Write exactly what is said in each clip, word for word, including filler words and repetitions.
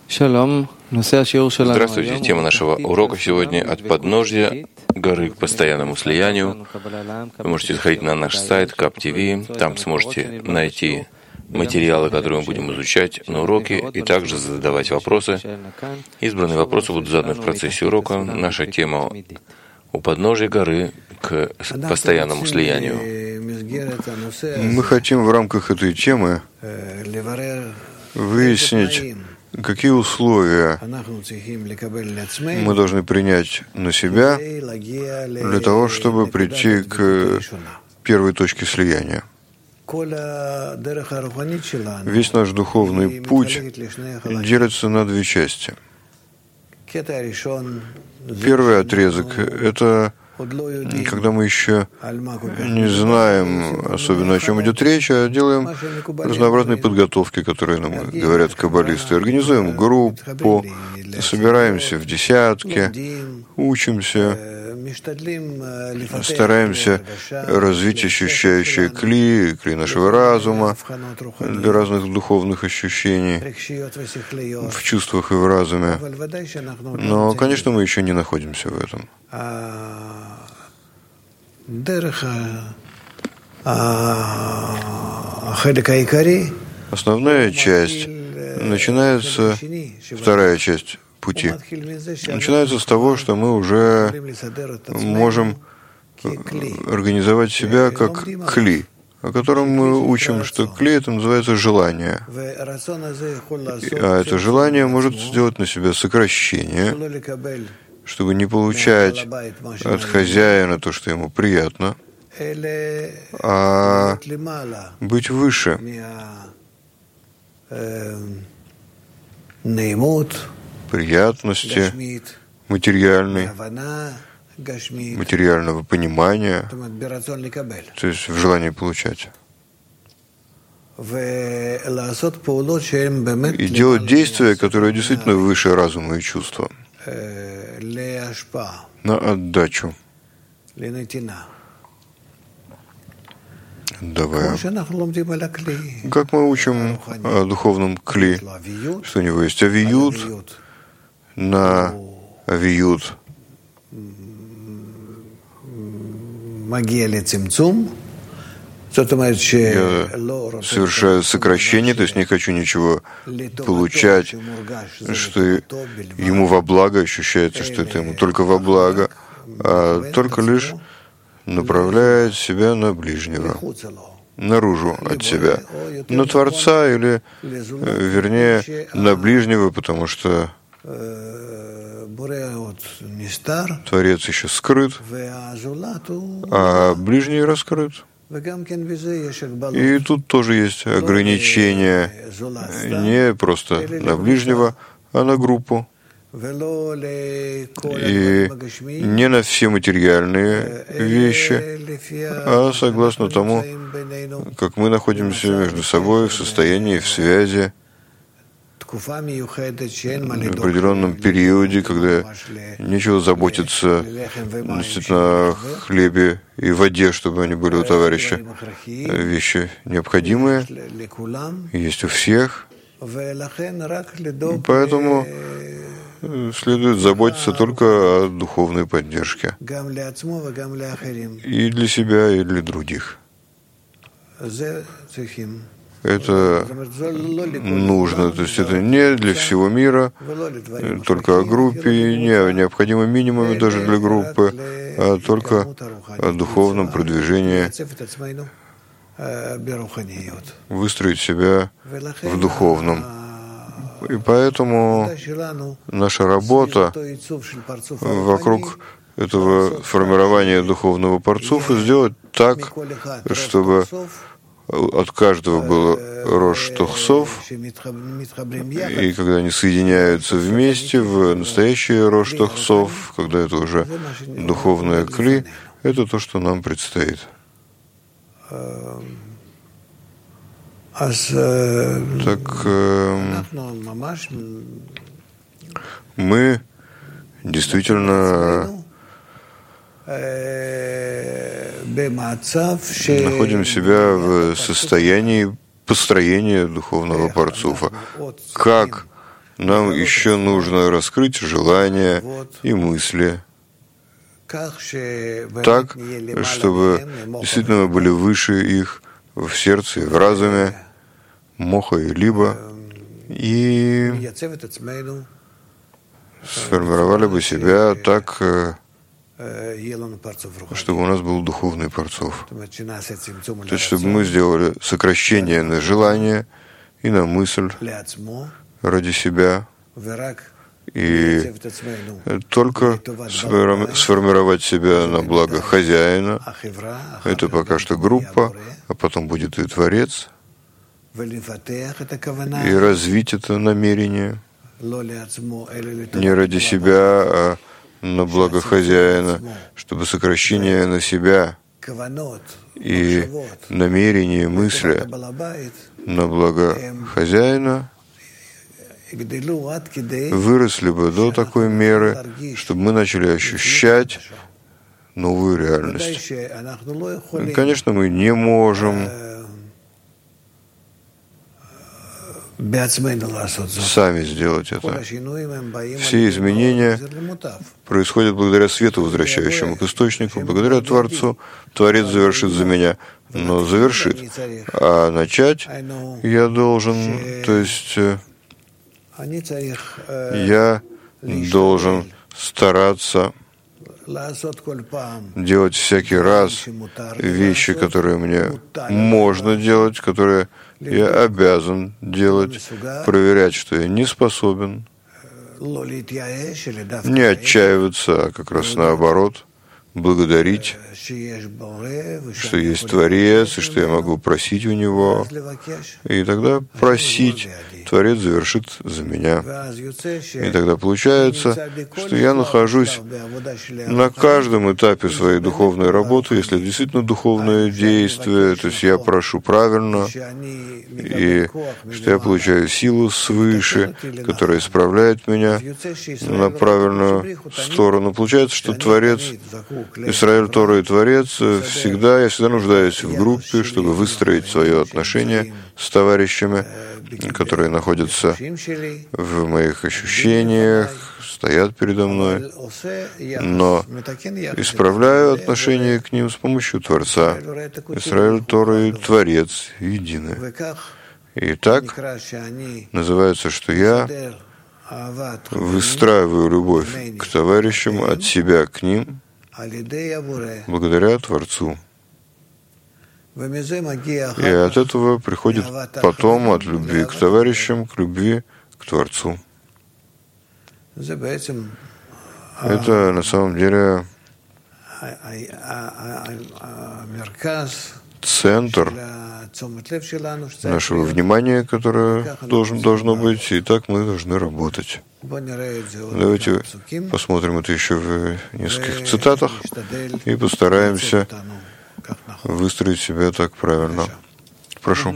Здравствуйте. Тема нашего урока сегодня — от подножья горы к постоянному слиянию. Вы можете заходить на наш сайт кап ти ви, там сможете найти материалы, которые мы будем изучать на уроке, и также задавать вопросы. Избранные вопросы будут заданы в процессе урока. Наша тема — у подножья горы к постоянному слиянию. Мы хотим в рамках этой темы выяснить, какие условия мы должны принять на себя для того, чтобы прийти к первой точке слияния. Весь наш духовный путь делится на две части. Первый отрезок — это когда мы еще не знаем особенно, о чем идет речь, а делаем разнообразные подготовки, которые нам говорят каббалисты. Организуем группу, собираемся в десятки, учимся, стараемся развить ощущающие кли, кли нашего разума для разных духовных ощущений в чувствах и в разуме. Но, конечно, мы еще не находимся в этом. Основная часть начинается, вторая часть пути, начинается с того, что мы уже можем организовать себя как кли, о котором мы учим, что кли — это называется желание. А это желание может сделать на себя сокращение, чтобы не получать от хозяина то, что ему приятно, а быть выше приятности материальной, материального понимания, то есть в желании получать. И делать действия, которые действительно выше разума и чувства, на отдачу, отдавая. Как мы учим о духовном кли, что у него есть авиют, на авиют я совершаю сокращение, то есть не хочу ничего получать, что ему во благо, ощущается, что это ему только во благо, а только лишь направляет себя на ближнего, наружу от себя, на Творца или, вернее, на ближнего, потому что Творец еще скрыт, а ближний раскрыт. И тут тоже есть ограничения не просто на ближнего, а на группу. И не на все материальные вещи, а согласно тому, как мы находимся между собой в состоянии, в связи, в определенном периоде, когда нечего заботиться действительно о хлебе и воде, чтобы они были у товарища. Вещи необходимые, есть у всех. Поэтому следует заботиться только о духовной поддержке. И для себя, и для других. Это нужно, то есть это не для всего мира, только о группе, не о необходимом минимуме даже для группы, а только о духовном продвижении, выстроить себя в духовном. И поэтому наша работа вокруг этого формирования духовного парцуфа сделать так, чтобы от каждого было рош тохсов, и когда они соединяются вместе в настоящие рош тохсов, когда это уже духовное кли, это то, что нам предстоит. Так э, мы действительно находим себя в состоянии построения духовного парцуфа. Как нам еще нужно раскрыть желания и мысли так, чтобы действительно мы были выше их в сердце и в разуме, моха и либо, и сформировали бы себя так, чтобы у нас был духовный парцов. То есть, чтобы мы сделали сокращение на желание и на мысль ради себя, и только сформировать себя на благо хозяина. Это пока что группа, а потом будет и Творец, и развить это намерение не ради себя, а на благо хозяина, чтобы сокращение на себя и намерение, мысли на благо хозяина выросли бы до такой меры, чтобы мы начали ощущать новую реальность. И, конечно, мы не можем сами сделать это. Все изменения происходят благодаря свету, возвращающему к источнику, благодаря Творцу. Творец завершит за меня, но завершит. А начать я должен, то есть я должен стараться делать всякий раз вещи, которые мне можно делать, которые я обязан делать, проверять, что я не способен, не отчаиваться, а как раз наоборот, благодарить, что есть Творец, и что я могу просить у Него, и тогда просить, Творец завершит за меня. И тогда получается, что я нахожусь на каждом этапе своей духовной работы, если действительно духовное действие, то есть я прошу правильно, и что я получаю силу свыше, которая исправляет меня на правильную сторону. Получается, что Творец, Исраэль, Тора и Творец, всегда, я всегда нуждаюсь в группе, чтобы выстроить свое отношение с товарищами, которые находятся в моих ощущениях, стоят передо мной, но исправляю отношение к ним с помощью Творца. Исраэль, Тора и Творец едины. И так называется, что я выстраиваю любовь к товарищам от себя к ним благодаря Творцу. И от этого приходит потом от любви к товарищам к любви к Творцу. Это на самом деле центр нашего внимания, которое должен, должно быть, и так мы должны работать. Давайте посмотрим это еще в нескольких цитатах и постараемся выстроить себя так правильно. Прошу.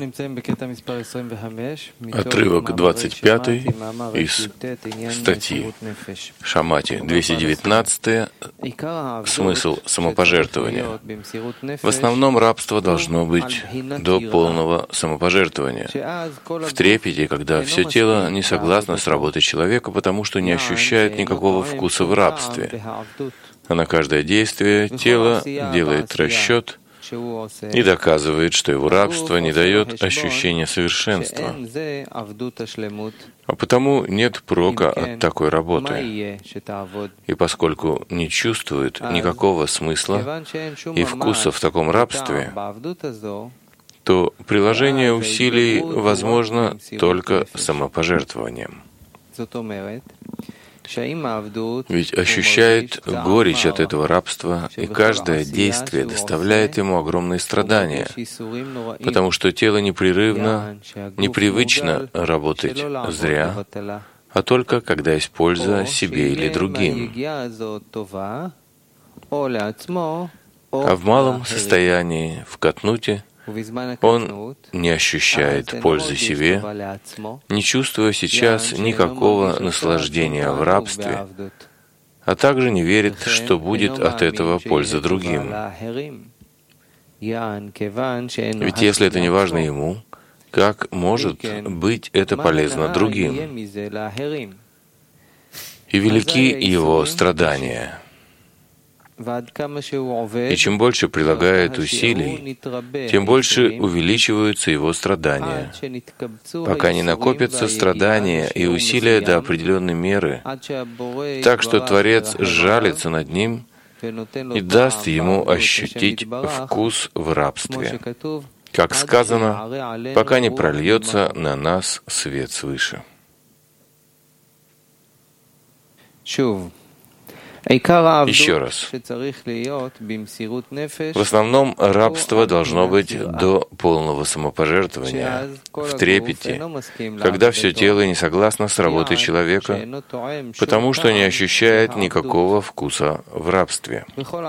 Отрывок двадцать пятый из статьи Шамати двести девятнадцать. Смысл самопожертвования. В основном рабство должно быть до полного самопожертвования. В трепете, когда все тело не согласно с работой человека, потому что не ощущает никакого вкуса в рабстве. А на каждое действие тело делает расчет и доказывает, что его рабство не дает ощущения совершенства. А потому нет прока от такой работы. И поскольку не чувствует никакого смысла и вкуса в таком рабстве, то приложение усилий возможно только самопожертвованием. Ведь ощущает горечь от этого рабства, и каждое действие доставляет ему огромные страдания, потому что тело непрерывно, непривычно работать зря, а только когда есть польза себе или другим. А в малом состоянии, в катнуте, он не ощущает пользы себе, не чувствуя сейчас никакого наслаждения в рабстве, а также не верит, что будет от этого польза другим. Ведь если это не важно ему, Как может быть это полезно другим? И велики его страдания. И чем больше прилагает усилий, тем больше увеличиваются его страдания, пока не накопятся страдания и усилия до определенной меры, так что Творец сжалится над ним и даст ему ощутить вкус в рабстве. Как сказано, пока не прольется на нас свет свыше. Еще раз. В основном рабство должно быть до полного самопожертвования, в трепете, когда все тело не согласно с работой человека, потому что не ощущает никакого вкуса в рабстве.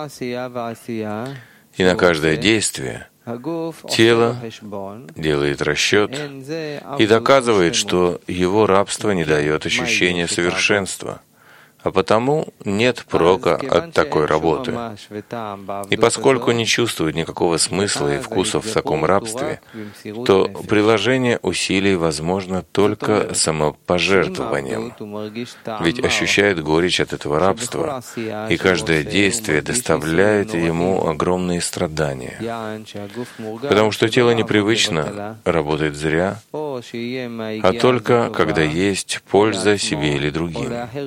И на каждое действие тело делает расчет и доказывает, что его рабство не дает ощущения совершенства, а потому нет прока от такой работы. И поскольку не чувствует никакого смысла и вкуса в таком рабстве, то приложение усилий возможно только самопожертвованием, ведь ощущает горечь от этого рабства, и каждое действие доставляет ему огромные страдания, потому что тело непривычно, работает зря, а только когда есть польза себе или другим.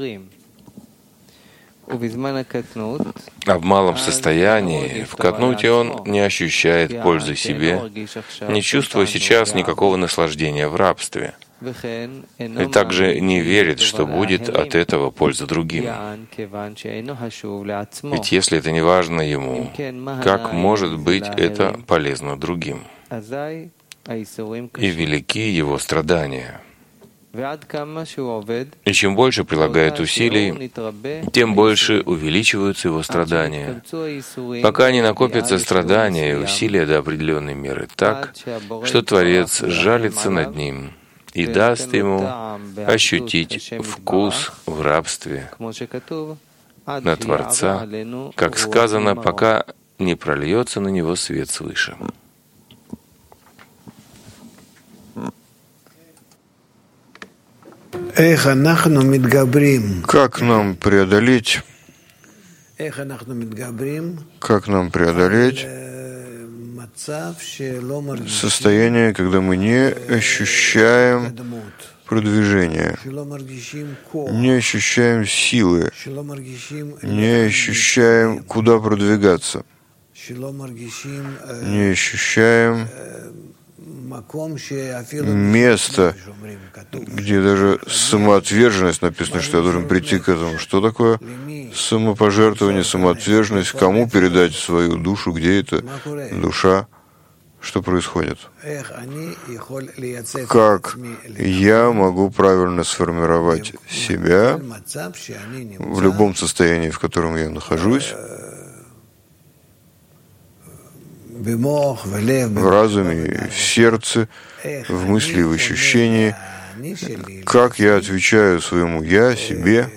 А в малом состоянии, в катнуте, он не ощущает пользы себе, не чувствуя сейчас никакого наслаждения в рабстве, и также не верит, что будет от этого польза другим. Ведь если это не важно ему, как может быть это полезно другим? И велики его страдания. И чем больше прилагает усилий, тем больше увеличиваются его страдания, пока не накопятся страдания и усилия до определенной меры так, что Творец жалится над ним и даст ему ощутить вкус в рабстве на Творца, как сказано, пока не прольется на него свет свыше. Как нам преодолеть, как нам преодолеть состояние, когда мы не ощущаем продвижения, не ощущаем силы, не ощущаем, куда продвигаться, не ощущаем место, где даже самоотверженность, написано, что я должен прийти к этому. Что такое самопожертвование, самоотверженность? Кому передать свою душу? Где эта душа? Что происходит? Как я могу правильно сформировать себя в любом состоянии, в котором я нахожусь, в разуме, в сердце, в мысли, в ощущении, как я отвечаю своему «я», себе,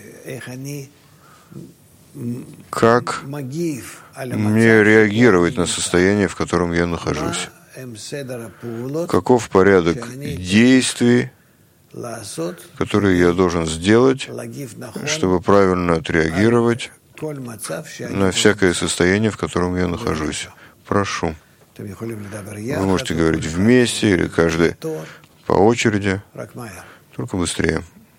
как мне реагировать на состояние, в котором я нахожусь, каков порядок действий, которые я должен сделать, чтобы правильно отреагировать на всякое состояние, в котором я нахожусь. Прошу. Вы можете говорить вместе или каждый по очереди, только быстрее.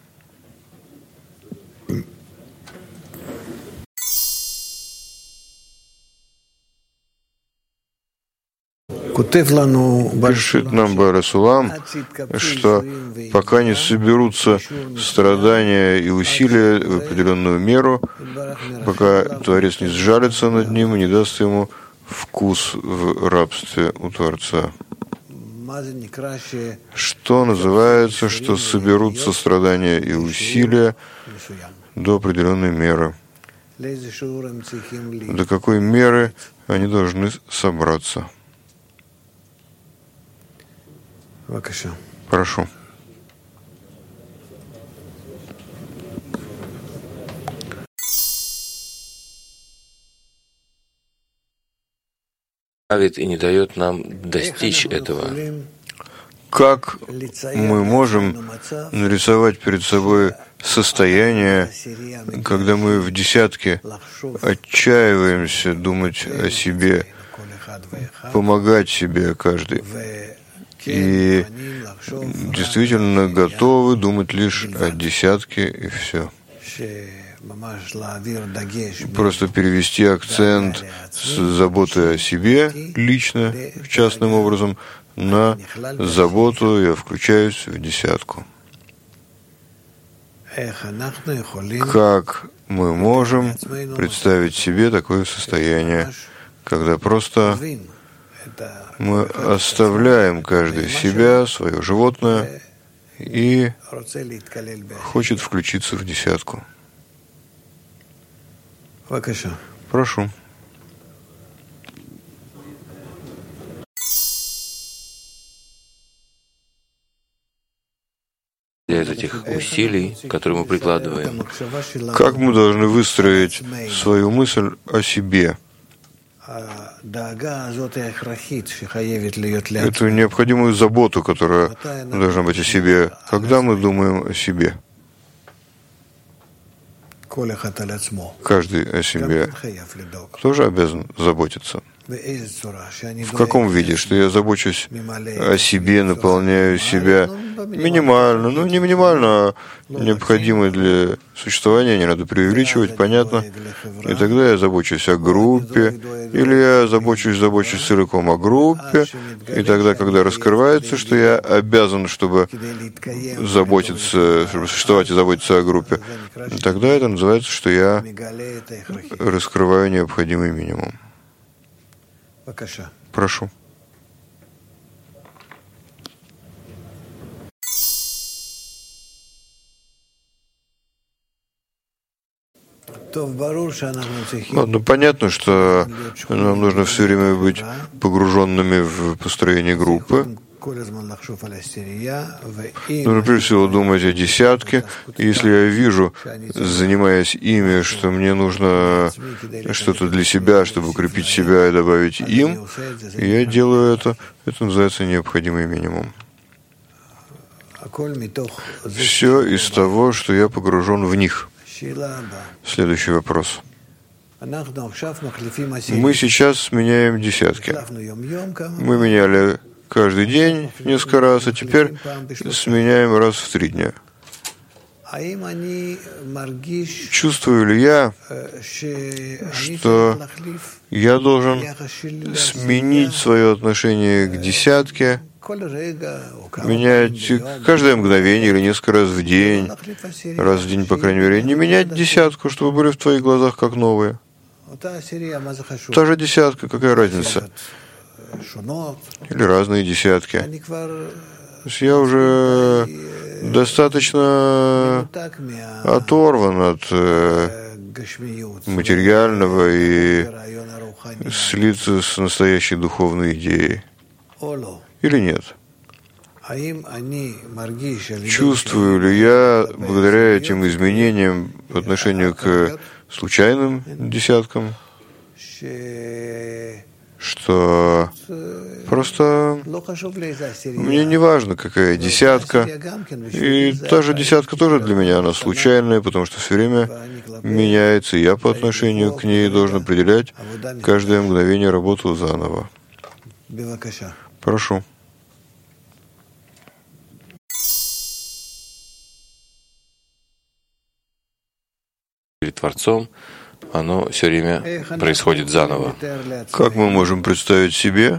Пишет нам Барасулам, что пока не соберутся страдания и усилия в определенную меру, пока Творец не сжалится над ним и не даст ему вкус в рабстве у Творца. Что называется, что соберутся страдания и усилия до определенной меры? До какой меры они должны собраться? Прошу. И не дает нам достичь этого. как мы можем нарисовать перед собой состояние, когда мы в десятке отчаиваемся думать о себе, помогать себе каждый, и действительно готовы думать лишь о десятке и все. Просто перевести акцент с заботы о себе лично, частным образом, на заботу «я включаюсь в десятку». Как мы можем представить себе такое состояние, когда просто мы оставляем каждый себя, свое животное, и хочет включиться в десятку? Прошу. Для этих усилий, которые мы прикладываем, как мы должны выстроить свою мысль о себе? Эту необходимую заботу, которая должна быть о себе, когда мы думаем о себе. Каждый о себе тоже обязан заботиться. В каком виде? Что я забочусь о себе, наполняю себя минимально, ну не минимально, а необходимое для существования, не надо преувеличивать, понятно. И тогда я забочусь о группе, или я забочусь, забочусь целиком о группе, и тогда, когда раскрывается, что я обязан, чтобы заботиться, чтобы существовать и заботиться о группе, тогда это называется, что я раскрываю необходимый минимум. Прошу. Ну, понятно, что нам нужно все время быть погруженными в построение группы. Нужно прежде всего думать о десятке. Если я вижу, занимаясь ими, что мне нужно что-то для себя, чтобы укрепить себя и добавить им, я делаю это. Это называется необходимый минимум. Все из того, что я погружен в них. Следующий вопрос. Мы сейчас сменяем десятки. Мы меняли каждый день несколько раз, а теперь сменяем раз в три дня. Чувствую ли я, что я должен сменить свое отношение к десятке, менять каждое мгновение или несколько раз в день, раз в день, по крайней мере, не менять десятку, чтобы были в твоих глазах как новые? Та же десятка, какая разница? Или разные десятки. То есть я уже достаточно оторван от материального и слиться с настоящей духовной идеей. Или нет? Чувствую ли я, благодаря этим изменениям по отношению к случайным десяткам, что просто мне не важно, какая десятка, и та же десятка тоже для меня, она случайная, потому что все время меняется, и я по отношению к ней должен определять каждое мгновение работу заново. Прошу. Перед Творцом, оно все время происходит заново. Как мы можем представить себе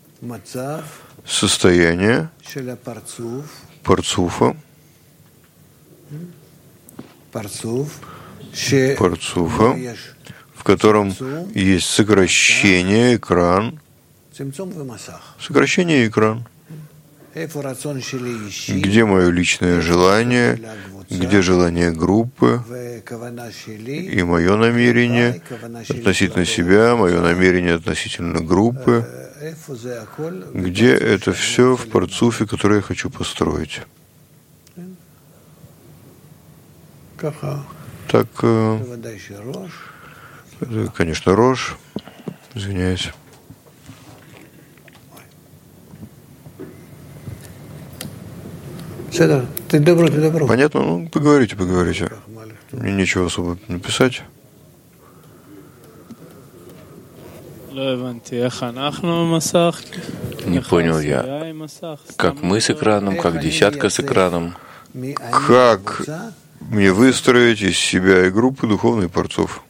состояние парцуфа, парцуфа, в котором есть сокращение, экран, сокращение и экран. Где мое личное желание, где желание группы и мое намерение относительно себя, мое намерение относительно группы, где это все в парцуфе, который я хочу построить. Так, конечно, Рош, извиняюсь. Понятно? Ну, поговорите, поговорите. Мне нечего особо написать. Не понял я, как мы с экраном, как десятка с экраном. Как мне выстроить из себя и группы духовных борцов?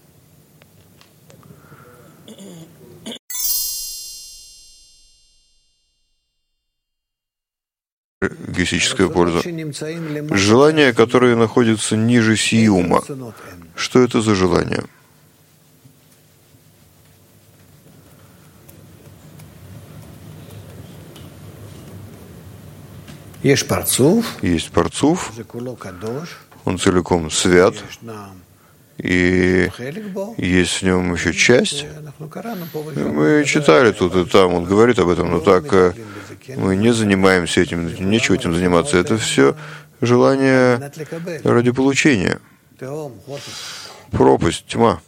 Гестическая польза. Желания, которые находятся ниже сиюма. Что это за желание? Есть парцуф, он целиком свят, и есть в нем еще часть. Мы читали тут и там, он говорит об этом, но так мы не занимаемся этим, нечего этим заниматься. Это все желание ради получения. Пропасть, тьма.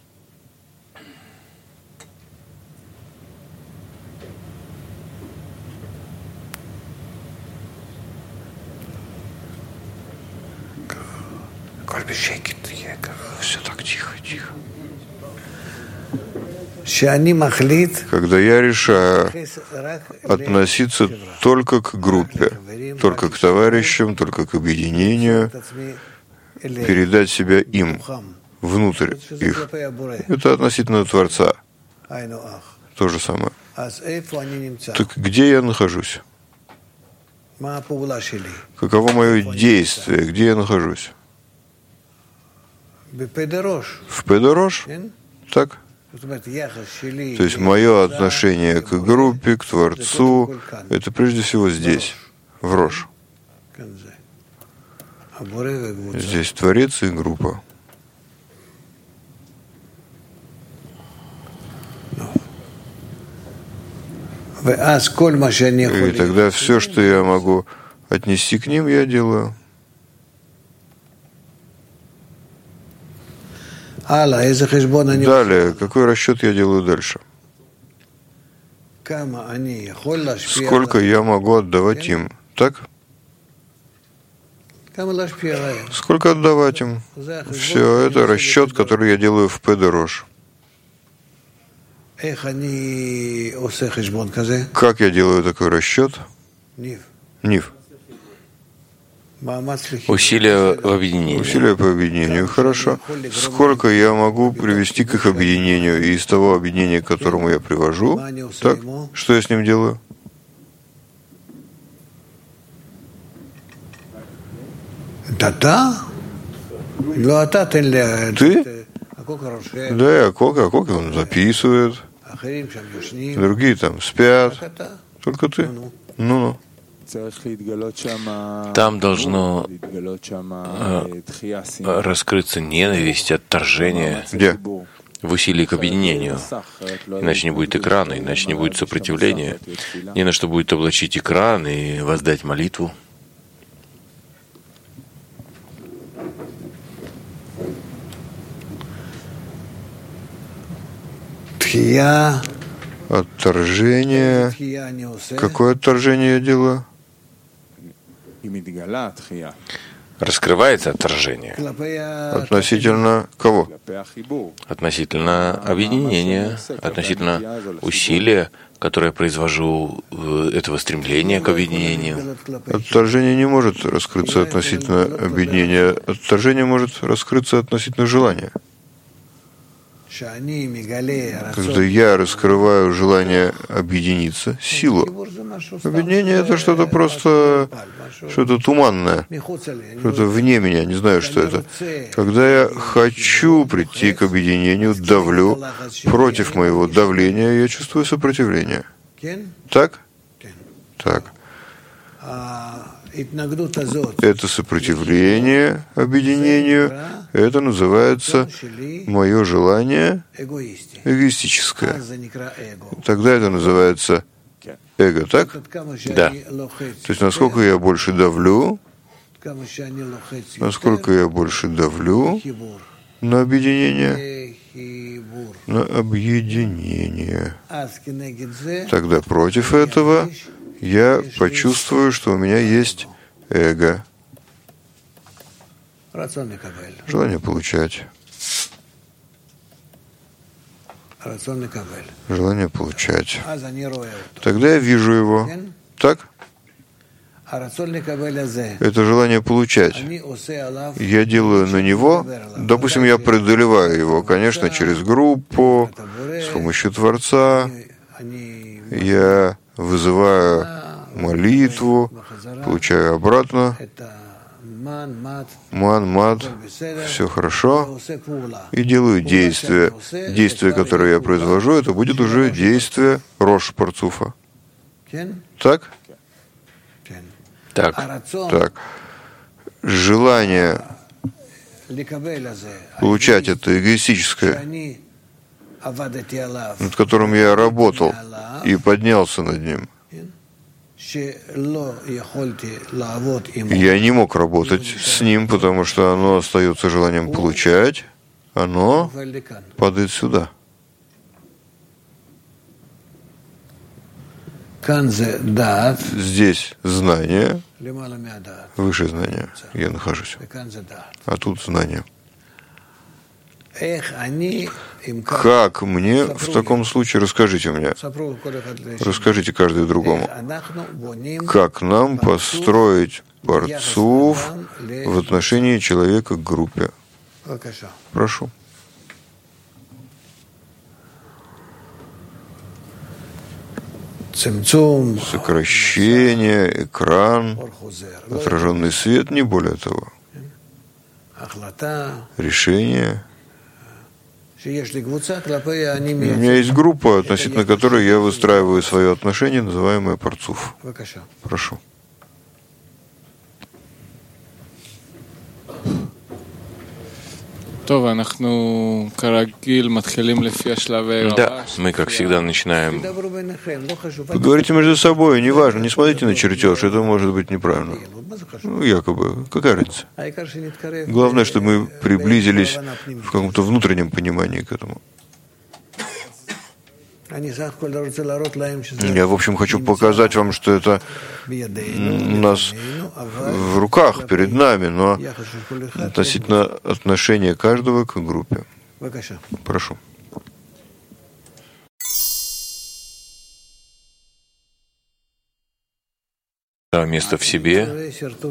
Все так тихо, тихо. Когда я решаю относиться только к группе, только к товарищам, только к объединению, передать себя им, внутрь их, это относительно Творца. То же самое. Так где я нахожусь? Каково мое действие? Где я нахожусь? В Педорош? Так? То есть мое отношение к группе, к Творцу, это прежде всего здесь, в Рош. Здесь Творец и группа. И тогда все, что я могу отнести к ним, я делаю. Далее, какой расчет я делаю дальше? Сколько я могу отдавать им? Так? Сколько отдавать им? Все, это расчет, который я делаю в Педорош. Как я делаю такой расчет? Нив. Усилия в объединении. Усилия по объединению. Хорошо. Сколько я могу привести к их объединению и из того объединения, к которому я привожу? Так, что я с ним делаю? Ты? Да, Акока, Акока он записывает. Другие там спят. Только ты. Ну-ну. Там должно э, раскрыться ненависть, отторжение. Где? В усилии к объединению. Иначе не будет экрана, иначе не будет сопротивления. Не на что будет облачить экран и воздать молитву. Отторжение. Какое отторжение я делаю? Раскрывается отторжение. Относительно кого? Относительно объединения, относительно усилия, которое я произвожу, этого стремления к объединению. Отторжение не может раскрыться относительно объединения. Отторжение может раскрыться относительно желания. Когда я раскрываю желание объединиться, силу. Объединение — это что-то просто, что-то туманное, что-то вне меня, не знаю, что это. Когда я хочу прийти к объединению, давлю, против моего давления я чувствую сопротивление. Так? Так. Это сопротивление объединению, это называется мое желание эгоистическое. Тогда это называется эго, так? Да. То есть насколько я больше давлю, насколько я больше давлю на объединение, на объединение, тогда против этого я почувствую, что у меня есть эго, желание получать, желание получать. Тогда я вижу его. Так? Это желание получать. Я делаю на него, допустим, я преодолеваю его, конечно, через группу, с помощью Творца. Я вызываю молитву, получаю обратно. Ман, мат, все хорошо. И делаю действие. Действие, которое я произвожу, это будет уже действие Рош Парцуфа. Так? Так. Так. Желание получать это эгоистическое, над которым я работал и поднялся над ним. Я не мог работать с ним, потому что оно остается желанием получать, оно падает сюда. Здесь знание, выше знания, я нахожусь, а тут знание. Как мне в таком случае, расскажите мне, расскажите каждый другому, как нам построить Парцуф в отношении человека к группе? Прошу. Сокращение, экран, отраженный свет, не более того. Решение. У меня есть группа, относительно которой я выстраиваю свое отношение, называемое Парцуф. Прошу. Да, мы, как всегда, начинаем. Поговорите между собой, неважно, не смотрите на чертеж, это может быть неправильно. Ну, якобы, какая разница? Главное, чтобы мы приблизились в каком-то внутреннем понимании к этому. Я, в общем, хочу показать вам, что это у нас в руках, перед нами, но относительно отношения каждого к группе. Прошу. Место в себе.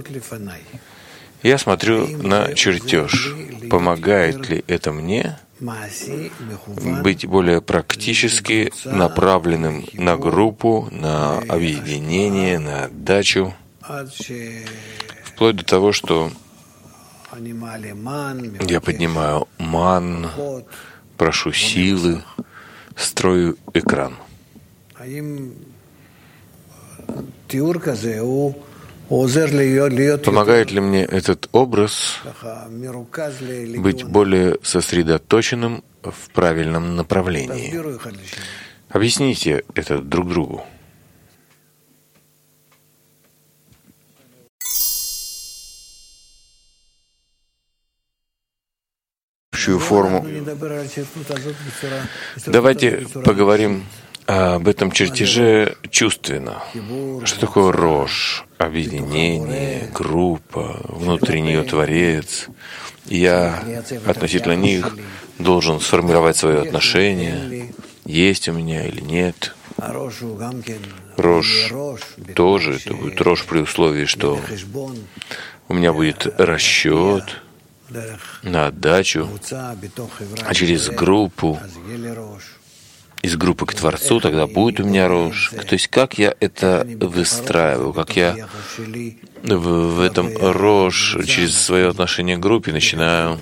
Я смотрю на чертеж. Помогает ли это мне быть более практически направленным на группу, на объединение, на отдачу, вплоть до того, что я поднимаю ман, прошу силы, строю экран. Помогает ли мне этот образ быть более сосредоточенным в правильном направлении? Объясните это друг другу. Форму. Давайте поговорим об этом чертеже чувственно. Что такое Рош? Объединение, группа, внутренний Творец. Я относительно них должен сформировать свое отношение, есть у меня или нет. Рош тоже, это будет Рош при условии, что у меня будет расчет на отдачу, а через группу, из группы к Творцу, тогда будет у меня Рош. То есть как я это выстраиваю, как я в, в этом Рош через свое отношение к группе начинаю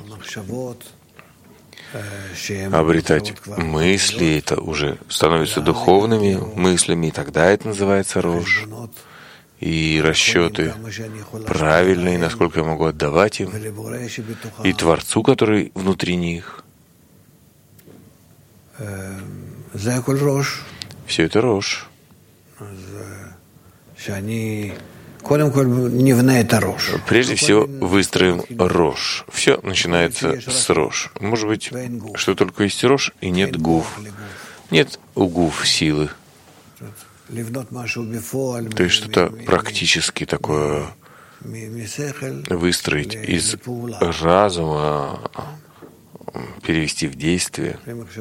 обретать мысли, это уже становится духовными мыслями, и тогда это называется Рош. И расчеты правильные, насколько я могу отдавать им, и Творцу, который внутри них. Все это Рош. Прежде всего, выстроим Рош. Все начинается с Рош. Может быть, что только есть Рош и нет Гуф. Нет у Гуф силы. То есть что-то практически такое выстроить из разума, перевести в действие,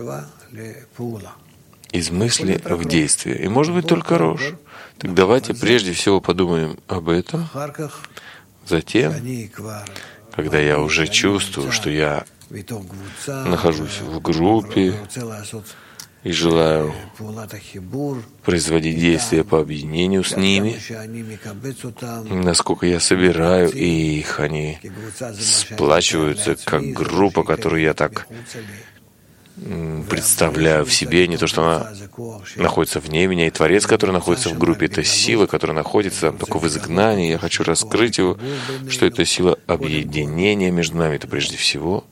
из мысли в действие. И может быть только Рош. Так давайте прежде всего подумаем об этом. Затем, когда я уже чувствую, что я нахожусь в группе и желаю производить действия по объединению с ними, насколько я собираю их, они сплачиваются как группа, которую я так представляю в себе, не то, что она находится вне меня, и Творец, который находится в группе, это сила, которая находится только в изгнании. Я хочу раскрыть его, что это сила объединения между нами, это прежде всего.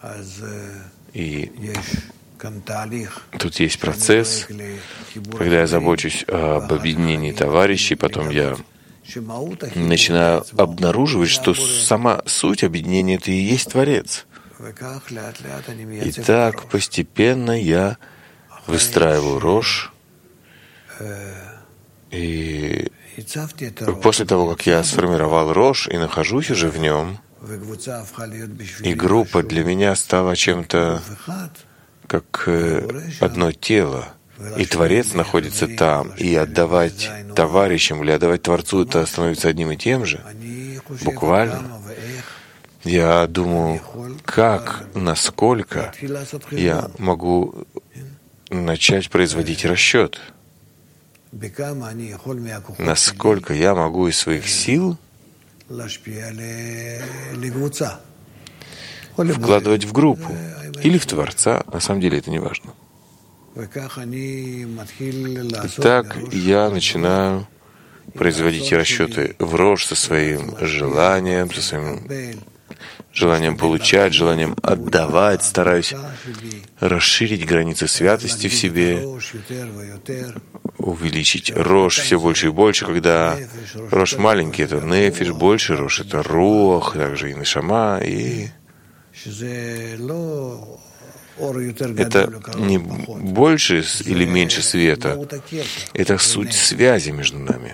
И тут есть процесс, когда я забочусь об объединении товарищей, потом я начинаю обнаруживать, что сама суть объединения — это и есть Творец. И так постепенно я выстраиваю Рош, и после того, как я сформировал Рош и нахожусь уже в нем, и группа для меня стала чем-то как одно тело, и Творец находится там, и отдавать товарищам или отдавать Творцу — это становится одним и тем же, буквально. Я думаю, как, насколько я могу начать производить расчет, насколько я могу из своих сил вкладывать в группу или в Творца, на самом деле это не важно. Итак, я начинаю производить расчеты в Рош со своим желанием, со своим желанием получать, желанием отдавать, стараюсь расширить границы святости в себе, увеличить Рош все больше и больше. Когда Рош маленький — это нефиш, больше Рош — это руах, также и нешама, и это не больше или меньше света, это суть связи между нами.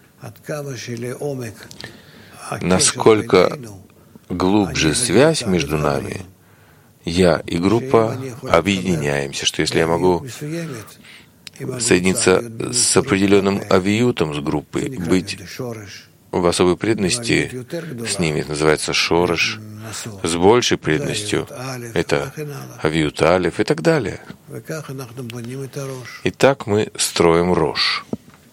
Насколько глубже связь между нами, я и группа объединяемся, что если я могу соединиться с определенным авиютом с группой, быть в особой преданности с ними, это называется шореш, с большей преданностью это авиют алеф и так далее. И так мы строим Рош.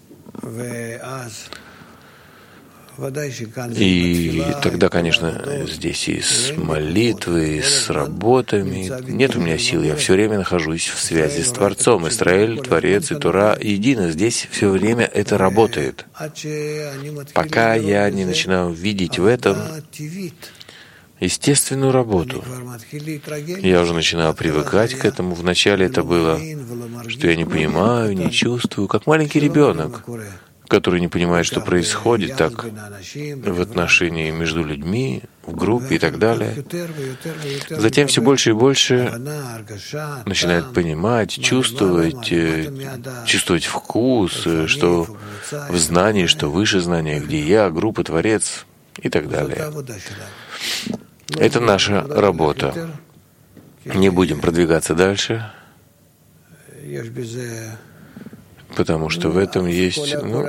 И тогда, конечно, здесь и с молитвой, и с работами. Нет у меня сил, я все время нахожусь в связи с Творцом. Израиль, Творец и Тора едино. Здесь все время это работает. Пока я не начинаю видеть в этом естественную работу, я уже начинаю привыкать к этому. Вначале это было, что я не понимаю, не чувствую, как маленький ребенок, который не понимает, что происходит так в отношении между людьми, в группе и так далее. Затем все больше и больше начинает понимать, чувствовать, чувствовать вкус, что в знании, что выше знания, где я, группа, Творец и так далее. Это наша работа. Не будем продвигаться дальше, потому что в этом есть, ну,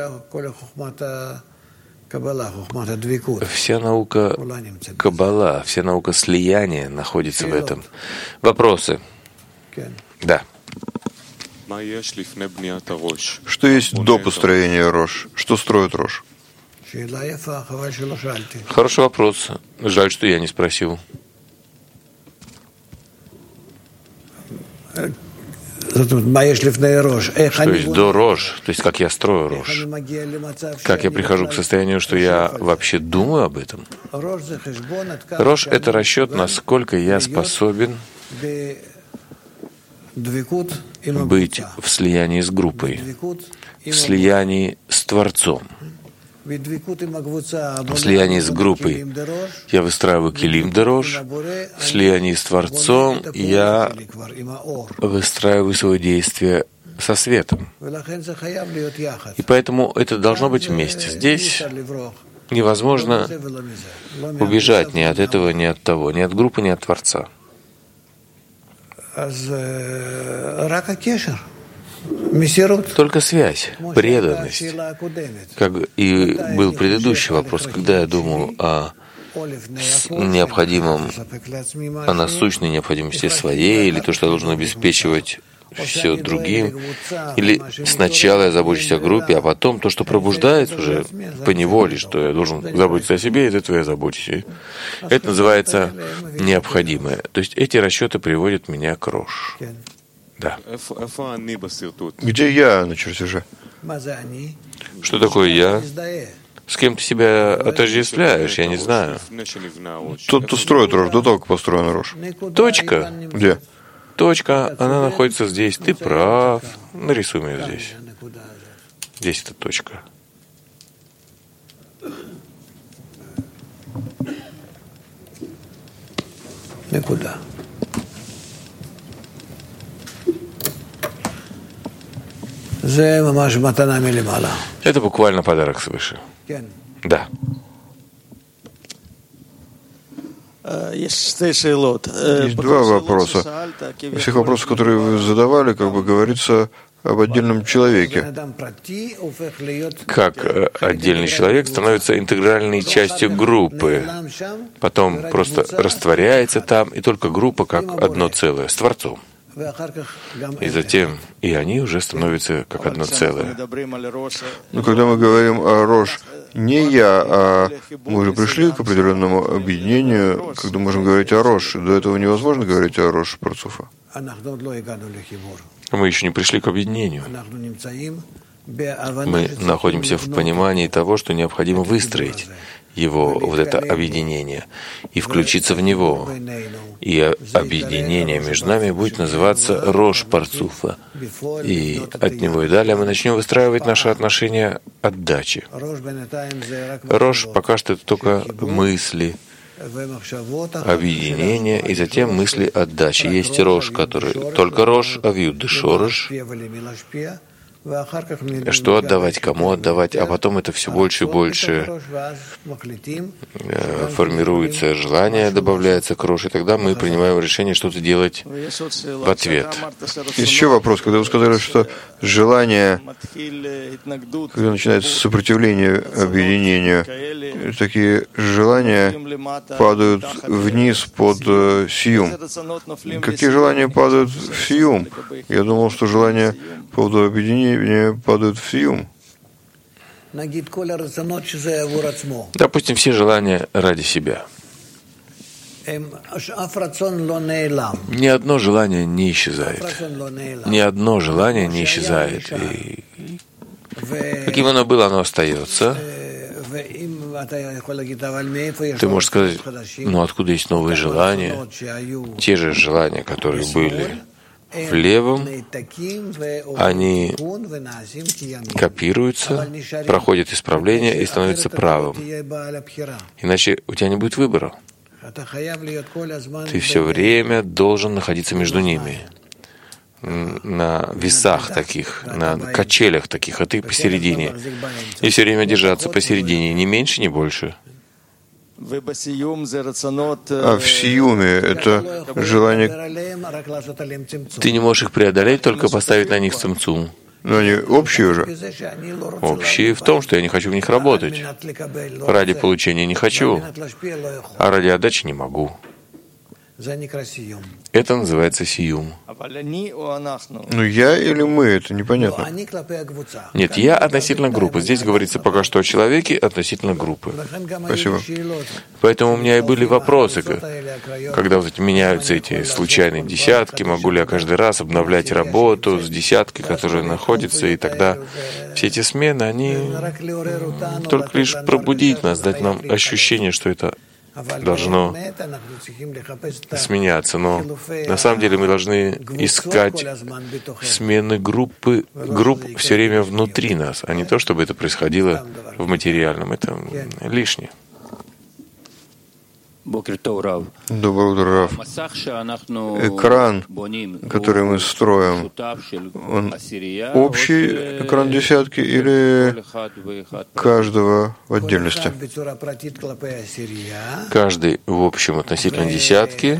вся наука Каббала, вся наука слияния находится в этом. Вопросы? Да. Что есть до построения Рош? Что строит Рош? Хороший вопрос. Жаль, что я не спросил. Что есть до Рош, то есть как я строю Рош, как я прихожу к состоянию, что я вообще думаю об этом. Рош — это расчет, насколько я способен быть в слиянии с группой, в слиянии с Творцом. В слиянии с группой я выстраиваю килим дорош, в слиянии с Творцом я выстраиваю свое действие со светом. И поэтому это должно быть вместе. Здесь невозможно убежать ни от этого, ни от того, ни от группы, ни от Творца. Только связь, преданность. Как и был предыдущий вопрос, когда я думал о необходимом, о насущной необходимости своей, или то, что я должен обеспечивать все другим, или сначала я забочусь о группе, а потом то, что пробуждается уже поневоле, что я должен заботиться о себе, из этого я забочусь. Это называется необходимое. То есть эти расчеты приводят меня к Рош. Да. Где я на чертеже? Что такое я? С кем ты себя отождествляешь, я не знаю. Тот, кто строит Рош, до того, как построен Рош. Точка. Где? Точка, она находится здесь. Ты прав. Нарисуем ее здесь. Здесь эта точка. Никуда. Это буквально подарок свыше. Да. Есть два вопроса. Из всех вопросов, которые вы задавали, как бы говорится об отдельном человеке. Как отдельный человек становится интегральной частью группы, потом просто растворяется там, и только группа как одно целое, с Творцом. И затем и они уже становятся как одно целое. Но когда мы говорим о Рош, не я, а мы уже пришли к определенному объединению, когда можем говорить о Рош. До этого невозможно говорить о Рош Парцуфа. Мы еще не пришли к объединению. Мы находимся в понимании того, что необходимо выстроить его, вот это объединение, и включиться в него. И объединение между нами будет называться Рош Парцуфа. И от него и далее мы начнем выстраивать наши отношения отдачи. Рош пока что это только мысли, объединение, и затем мысли отдачи. Есть Рош, который только Рош, Авьюд Шорош. Что отдавать, кому отдавать, а потом это все больше и больше формируется желание, добавляется к Рош, и тогда мы принимаем решение что-то делать в ответ. Есть еще вопрос, когда вы сказали, что желание, когда начинается сопротивление объединению, такие желания падают вниз под э, сиюм. Какие желания падают в сиюм? Я думал, что желания по поводу объединения падают в сиюм. Допустим, все желания ради себя. Ни одно желание не исчезает. Ни одно желание не исчезает. И каким оно было, оно остается. Ты можешь сказать, ну откуда есть новые желания? Те же желания, которые были в левом, они копируются, проходят исправление и становятся правым. Иначе у тебя не будет выбора. Ты все время должен находиться между ними, на весах таких, на качелях таких, а ты посередине. И все время держаться посередине, ни меньше, ни больше. А в сиюме это желание... Ты не можешь их преодолеть, только поставить на них цимцум. Но они общие уже? Общие в том, что я не хочу в них работать. Ради получения не хочу, а ради отдачи не могу. Это называется сиюм. Ну, я или мы, это непонятно. Нет, я относительно группы. Здесь говорится пока что о человеке относительно группы. Спасибо. Поэтому у меня и были вопросы, когда вот меняются эти случайные десятки, могу ли я каждый раз обновлять работу с десяткой, которая находится, и тогда все эти смены, они только лишь пробудить нас, дать нам ощущение, что это должно сменяться, но на самом деле мы должны искать смены группы, групп все время внутри нас, а не то, чтобы это происходило в материальном. Это лишнее. Доброе утро, Рав. Экран, который мы строим, он общий экран десятки или каждого в отдельности? Каждый в общем относительно десятки.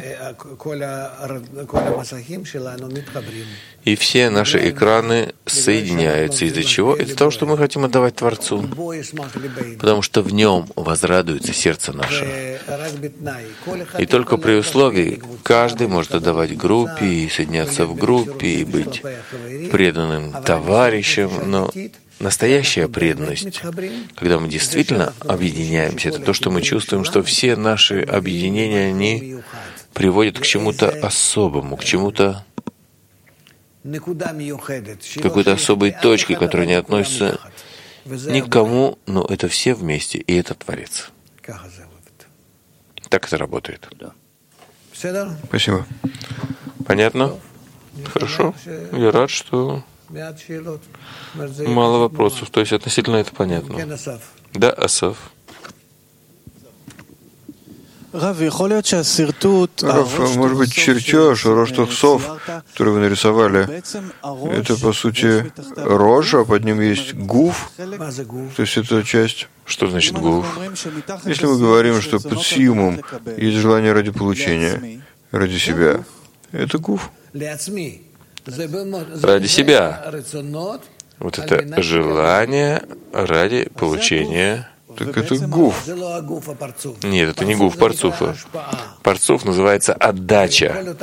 И все наши экраны соединяются. Из-за чего? Из-за того, что мы хотим отдавать Творцу. Потому что в нем возрадуется сердце наше. И только при условии, каждый может отдавать группе и соединяться в группе, и быть преданным товарищем, но настоящая преданность, когда мы действительно объединяемся, это то, что мы чувствуем, что все наши объединения, они приводят к чему-то особому, к чему-то, какой-то особой точке, которая не относится ни к кому, но это все вместе, и это Творец. Так это работает. Спасибо. Понятно? Хорошо. Я рад, что мало вопросов. То есть относительно это понятно. Да, Асав. Рав, может быть, чертеж Роштухсов, который вы нарисовали, это, по сути, рожь, а под ним есть гуф, то есть это часть... Что значит гуф? Если мы говорим, что под сиумом есть желание ради получения, ради себя, это гуф. Ради себя. Вот это желание ради получения. Так это гуф. Нет, это не гуф парцуфа. Парцуф называется отдача.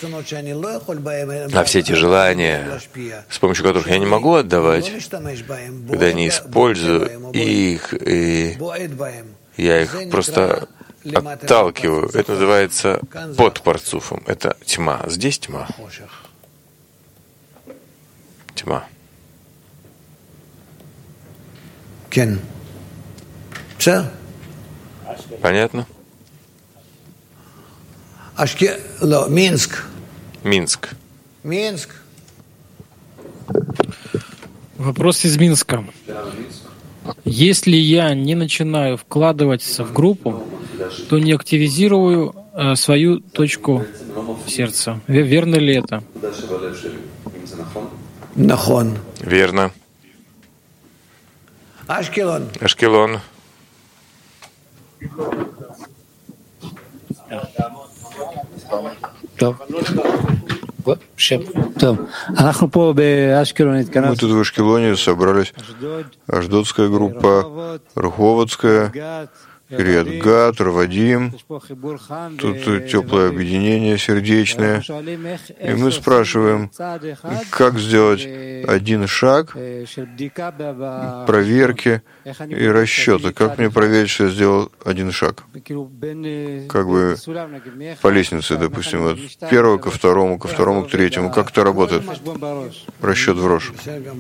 А все эти желания, с помощью которых я не могу отдавать, когда я не использую их, и я их просто отталкиваю, это называется под парцуфом. Это тьма. Здесь тьма. Тьма. Понятно? Минск. Минск. Минск. Вопрос из Минска. Если я не начинаю вкладываться в группу, то не активизирую э, свою точку сердца. Верно ли это? Верно. Ашкелон. Ашкелон. Мы тут в Ашкелоне собрались Ашдодская группа, Руховодская, Кириат-Гат, Равадим. Тут теплое объединение сердечное. И мы спрашиваем, как сделать один шаг проверки и расчета. Как мне проверить, что я сделал один шаг? Как бы по лестнице, допустим, от первого ко второму, ко второму к третьему. Как это работает? Расчет в рожь.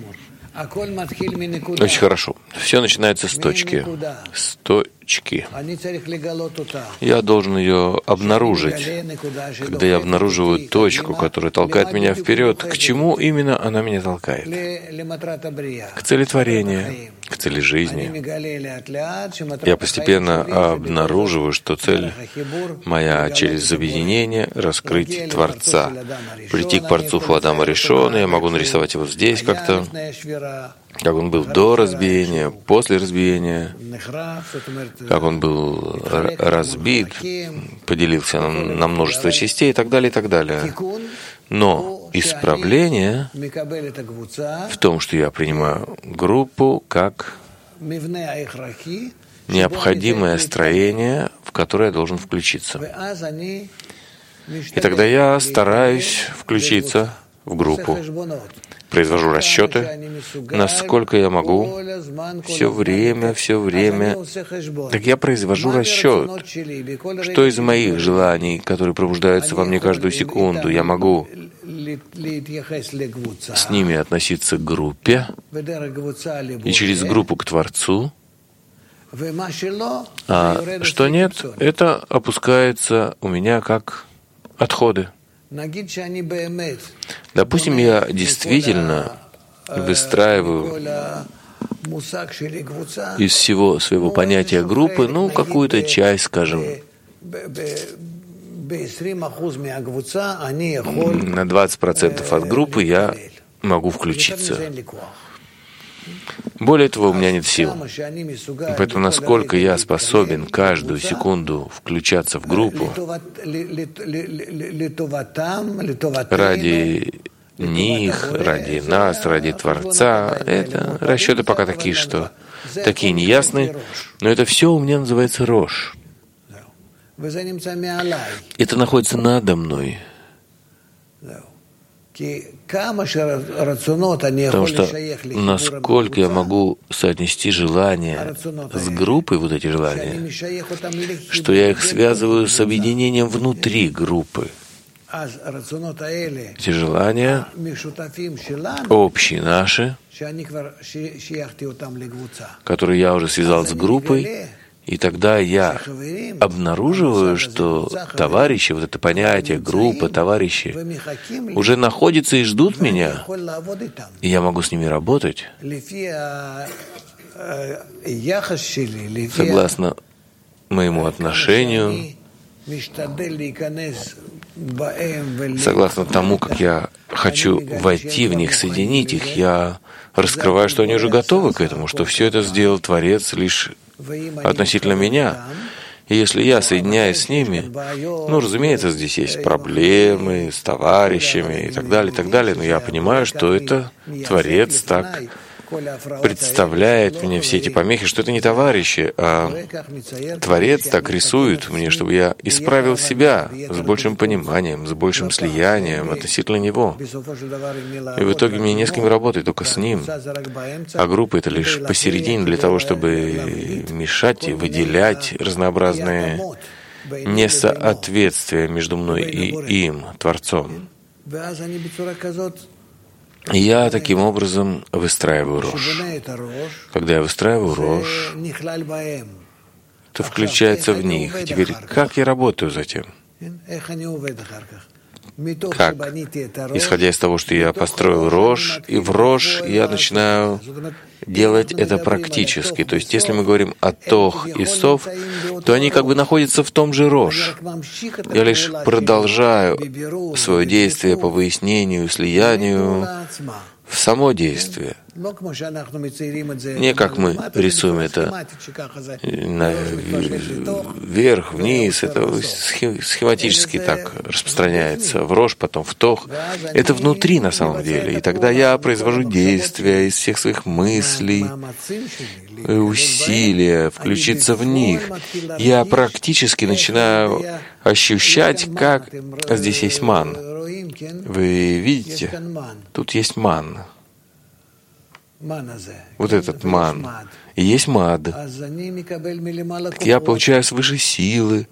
Очень хорошо. Все начинается с точки. С точки. Я должен ее обнаружить. Когда я обнаруживаю точку, которая толкает меня вперед, к чему именно она меня толкает? К цели творения, к цели жизни. Я постепенно обнаруживаю, что цель моя через объединение раскрыть Творца. Прийти к парцуфу Адама Ришона, я могу нарисовать его здесь как-то, как он был до разбиения, после разбиения, как он был разбит, поделился на множество частей и так далее, и так далее. Но исправление в том, что я принимаю группу как необходимое строение, в которое я должен включиться. И тогда я стараюсь включиться в группу, произвожу расчеты, насколько я могу, все время, все время. Так я произвожу расчет, что из моих желаний, которые пробуждаются во мне каждую секунду, я могу с ними относиться к группе и через группу к Творцу, а что нет, это опускается у меня как отходы. Допустим, я действительно выстраиваю из всего своего понятия группы, ну, какую-то часть, скажем, на двадцать процентов от группы я могу включиться. Более того, у меня нет сил. Поэтому насколько я способен каждую секунду включаться в группу ради них, ради нас, ради Творца, это расчеты пока такие, что такие неясные, но это все у меня называется рош. Это находится надо мной. Потому что насколько я могу соотнести желания с группой, вот эти желания, что я их связываю с объединением внутри группы. Эти желания общие наши, которые я уже связал с группой, и тогда я обнаруживаю, что товарищи, вот это понятие, группа, товарищи, уже находятся и ждут меня, и я могу с ними работать согласно моему отношению, согласно тому, как я хочу войти в них, соединить их, я раскрываю, что они уже готовы к этому, что все это сделал Творец лишь относительно меня. И если я соединяюсь с ними, ну, разумеется, здесь есть проблемы с товарищами и так далее, и так далее, но я понимаю, что это Творец так представляет мне все эти помехи, что это не товарищи, а Творец так рисует мне, чтобы я исправил себя с большим пониманием, с большим слиянием относительно Него. И в итоге мне не с кем работать, только с Ним. А группа — это лишь посередине для того, чтобы мешать и выделять разнообразные несоответствия между мной и им, Творцом. Я таким образом выстраиваю рош. Когда я выстраиваю рош, то включается в них. И теперь, как я работаю затем? Как? Исходя из того, что я построил рош, и в рош я начинаю делать это практически. То есть, если мы говорим о тох и сов, то они как бы находятся в том же рош. Я лишь продолжаю свое действие по выяснению, слиянию в само действие. Не как мы рисуем это вверх, вниз, это схематически так распространяется, в рош, потом в тох. Это внутри на самом деле. И тогда я произвожу действия из всех своих мыслей, усилия, включиться в них. Я практически начинаю ощущать, как здесь есть ман. Вы видите? Тут есть ман. Вот этот ман. И есть мад. Так я получаю свыше силы.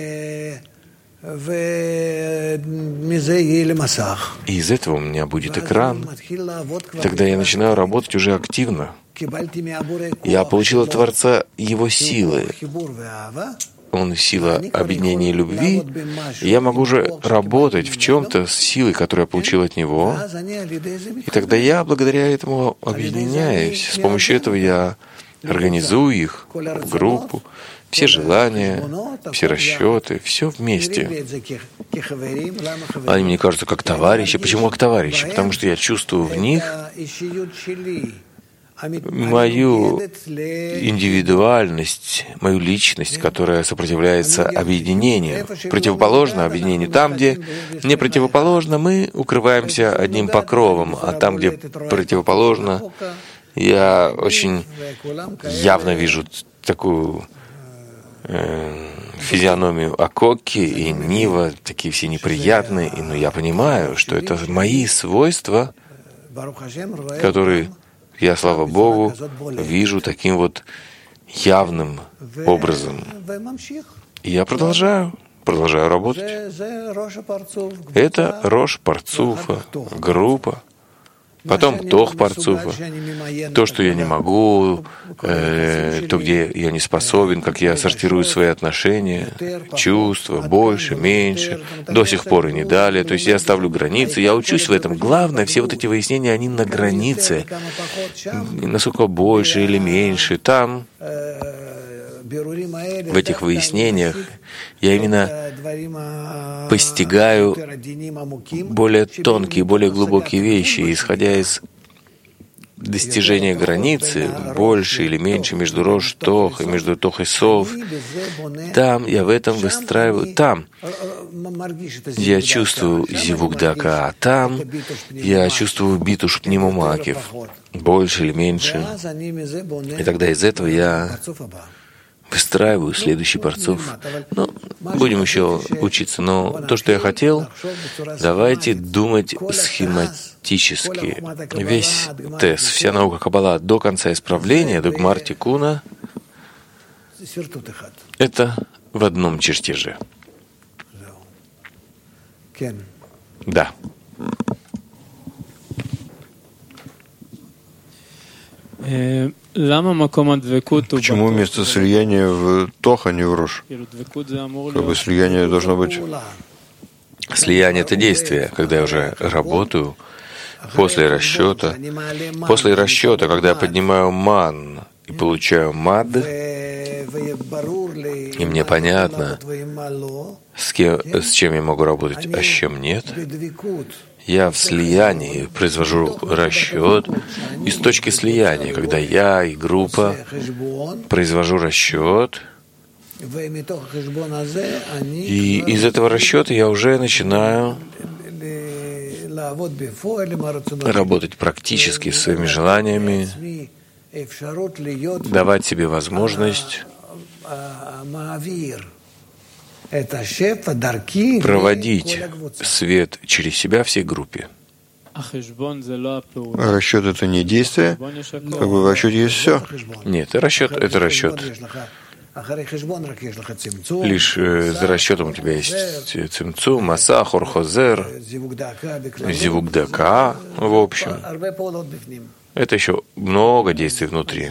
И из этого у меня будет экран. И тогда я начинаю работать уже активно. Я получил от Творца Его силы. Он сила объединения любви, и я могу уже работать в чем-то с силой, которую я получил от Него, и тогда я благодаря этому объединяюсь. С помощью этого я организую их в группу, все желания, все расчеты, все вместе. Они мне кажутся как товарищи. Почему как товарищи? Потому что я чувствую в них мою индивидуальность, мою личность, которая сопротивляется объединению, противоположно объединению. Там, где не противоположно, мы укрываемся одним покровом, а там, где противоположно, я очень явно вижу такую э, физиономию Акоки и Нива, такие все неприятные, но я понимаю, что это мои свойства, которые я, слава Богу, вижу таким вот явным образом. И я продолжаю, продолжаю работать. Это рош парцуфа, группа. Потом тох парцуфа. То, что я не могу, э, то, где я не способен, как я сортирую свои отношения, чувства, больше, меньше, до сих пор и не далее. То есть я ставлю границы, я учусь в этом. Главное, все вот эти выяснения, они на границе. Насколько больше или меньше. Там в этих выяснениях я именно постигаю более тонкие, более глубокие вещи, исходя из достижения границы, больше или меньше между Рош, Тох и между Тох и Сов. Там я в этом выстраиваю, там я чувствую зивук дака, там я чувствую битуш пнимумакив, больше или меньше. И тогда из этого я выстраиваю следующий парцуф. Ну, будем еще учиться, но то, что я хотел, давайте думать схематически. Весь тес, вся наука Каббала до конца исправления, до Гмар Тикуна, это в одном чертеже. Да. Почему место слияния в Тох, а не в Рош? Как бы слияние должно быть... Слияние — это действие, когда я уже работаю после расчета. После расчета, когда я поднимаю ман и получаю мад, и мне понятно, с, кем, с чем я могу работать, а с чем нет, я в слиянии произвожу расчет из точки слияния, когда я и группа произвожу расчет, и из этого расчета я уже начинаю работать практически с своими желаниями, давать себе возможность проводить свет через себя всей группе. Расчет — это не действие, как бы в расчете есть все. Нет, расчет — это расчет. Лишь э, за расчетом у тебя есть цимцум, маса, хорхозер, зивук дака, в общем. Это еще много действий внутри.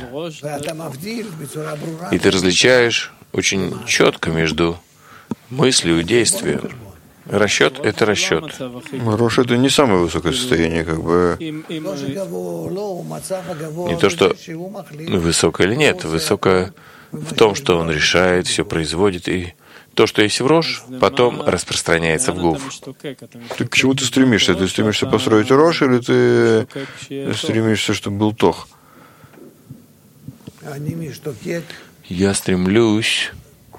И ты различаешь очень четко между мыслью и действием. Расчет — это расчет. Рош — это не самое высокое состояние, как бы. Не то, что высокое или нет, высокое в том, что он решает, все производит, и то, что есть в Рош, потом распространяется в Гуф. Ты к чему ты стремишься? Ты стремишься построить Рош, или ты стремишься, чтобы был Тох? Я стремлюсь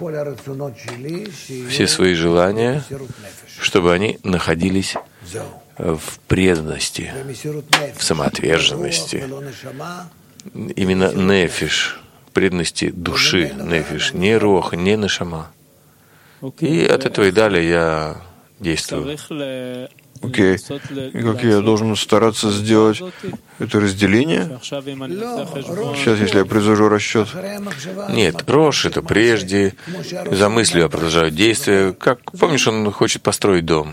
все свои желания, чтобы они находились в преданности, в самоотверженности. Именно нефиш, преданности души, нефиш, не рох, не нешама. И от этого и далее я действую. Окей. Okay. И как я должен стараться сделать это разделение? Сейчас, если я произвожу расчет. Нет, Рош — это прежде. За мыслью я продолжаю действие. Как, помнишь, он хочет построить дом?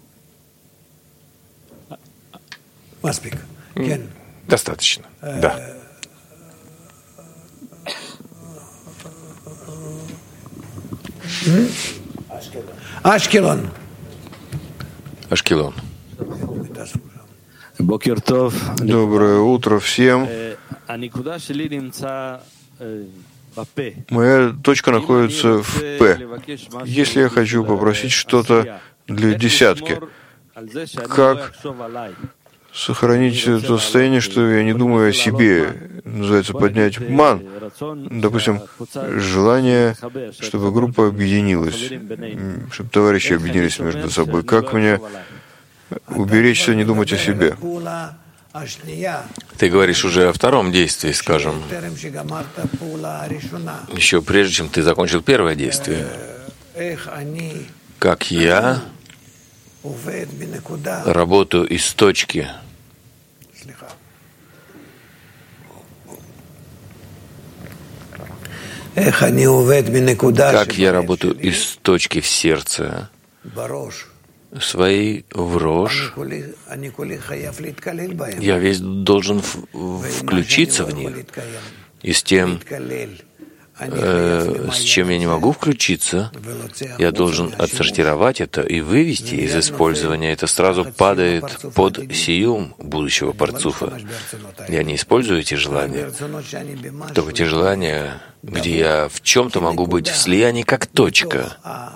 Достаточно, да. Ашкелон. Ашкелон. Доброе утро всем. Моя точка находится в П. Если я хочу попросить что-то для десятки, как сохранить это состояние, что я не думаю о себе, называется поднять ман, допустим, желание, чтобы группа объединилась, чтобы товарищи объединились между собой. Как мне уберечься, не думать о себе? Ты говоришь уже о втором действии, скажем, еще прежде, чем ты закончил первое действие. Как я работаю из точки. Как я работаю из точки в сердце своей в Рош. Я весь должен включиться в них. И с тем, э, с чем я не могу включиться, я должен отсортировать это и вывести из использования. Это сразу падает под сиюм будущего парцуфа. Я не использую эти желания. Только те желания, где я в чем-то могу быть в слиянии как точка.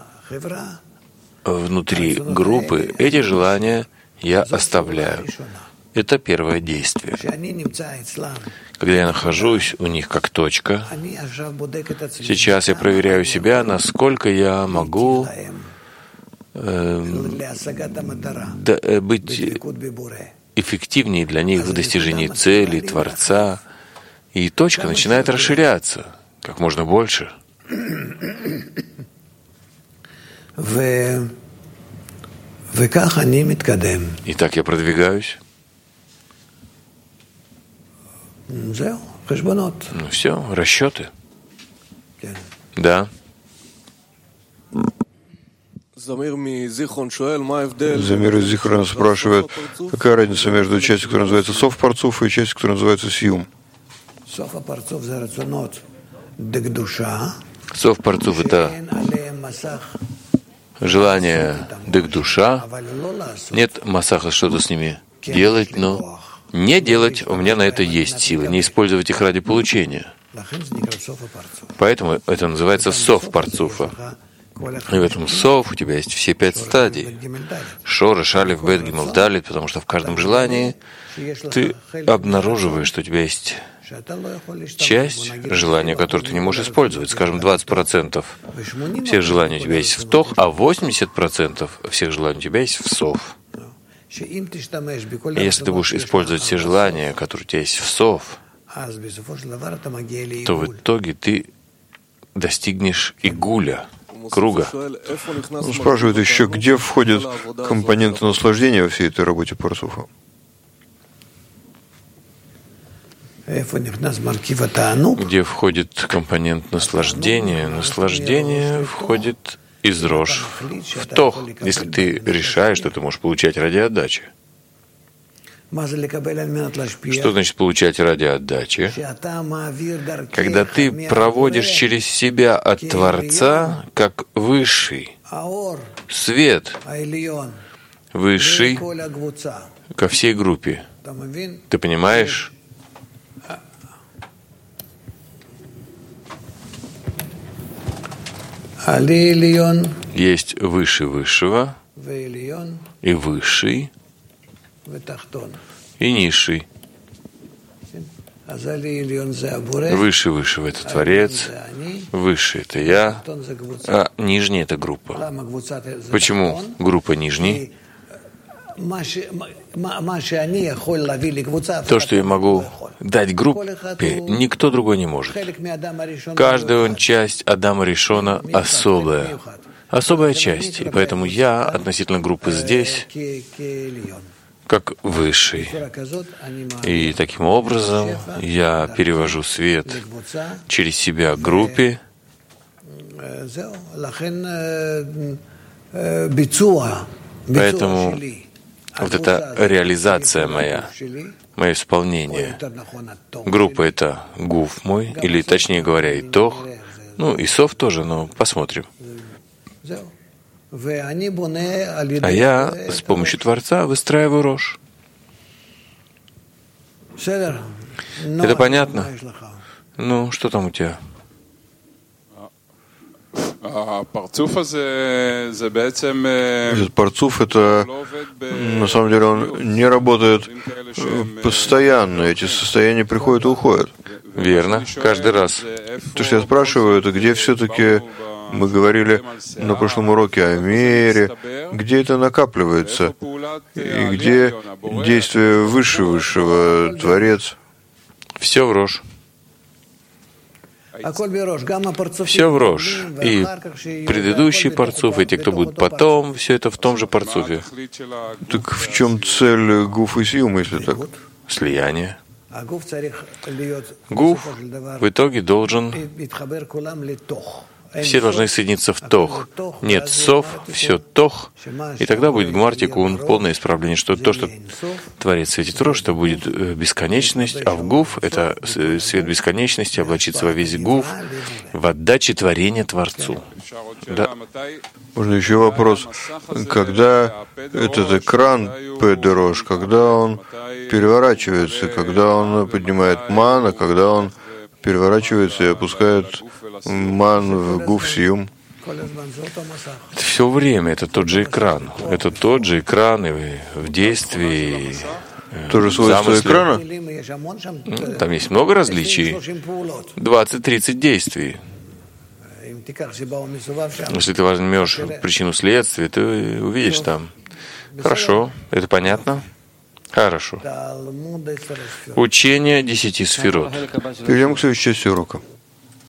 Внутри группы эти желания я оставляю. Это первое действие. Когда я нахожусь у них как точка, сейчас я проверяю себя, насколько я могу э, да, быть эффективнее для них в достижении цели, Творца. И точка начинает расширяться как можно больше. И так я продвигаюсь. Ну все, расчеты. Да. Замир из Зихрона спрашивает, какая разница между частью, которая называется Соф Парцуф, и частью, которая называется Сиюм? Соф Парцуф — это желание дык-душа. Нет масаха что-то с ними делать, но не делать, у меня на это есть силы, не использовать их ради получения. Поэтому это называется Соф Парцуфа. И в этом Соф у тебя есть все пять стадий. Шореш, Алеф, Бет, Гимел, Далит, потому что в каждом желании ты обнаруживаешь, что у тебя есть часть желания, которую ты не можешь использовать. Скажем, двадцать процентов всех желаний у тебя есть в Тох, а восемьдесят процентов всех желаний у тебя есть в Сов. Если ты будешь использовать все желания, которые у тебя есть в Сов, то в итоге ты достигнешь игуля, круга. Он спрашивает еще, где входят компоненты наслаждения во всей этой работе Парцуфа? Где входит компонент наслаждения? Наслаждение входит из рож в тох, если ты решаешь, что ты можешь получать ради отдачи. Что значит получать ради отдачи? Когда ты проводишь через себя от Творца как высший свет, высший ко всей группе. Ты понимаешь? Есть выше высшего и высший и низший. Выше высшего — это Творец, выше — это я, а нижний — это группа. Почему группа нижней? То, что я могу дать группе, никто другой не может. Каждая он часть Адама Ришона особая, особая часть. И поэтому я относительно группы здесь как высший. И таким образом я перевожу свет через себя к группе. Поэтому вот эта реализация моя, мое исполнение. Группа — это гуф мой, или точнее говоря, и тох, ну и сов тоже, но посмотрим. А я с помощью Творца выстраиваю рожь. Это понятно? Ну, что там у тебя? Этот парцуф, это, на самом деле, он не работает постоянно. Эти состояния приходят и уходят. Верно, каждый раз. То, что я спрашиваю, это где все-таки, мы говорили на прошлом уроке о мере, где это накапливается, и где действие выше-высшего, Творец. Все в рожь. Все в рожь. И предыдущий парцуф, и те, кто будет потом, все это в том же парцуфе. Так в чем цель гуф и сиюма, если так? Слияние. Гуф в итоге должен все должны соединиться в тох. Нет сов, все тох, и тогда будет гмар тикун, полное исправление, что то, что творит светит ро, что будет бесконечность, а в гуф — это свет бесконечности, облачится во весь гуф, в отдаче творения Творцу. Да. Можно еще вопрос. Когда этот экран Педерош, когда он переворачивается, когда он поднимает ман, а когда он переворачивается и опускает ман в гуф сиюм? Все время это тот же экран. Это тот же экран и в действии. То же свойство экрана? Там есть много различий. двадцать-тридцать действий. Если ты возьмешь причину следствия, ты увидишь там. Хорошо, это понятно? Хорошо. Учение десяти сферот. Перейдем к следующей части урока.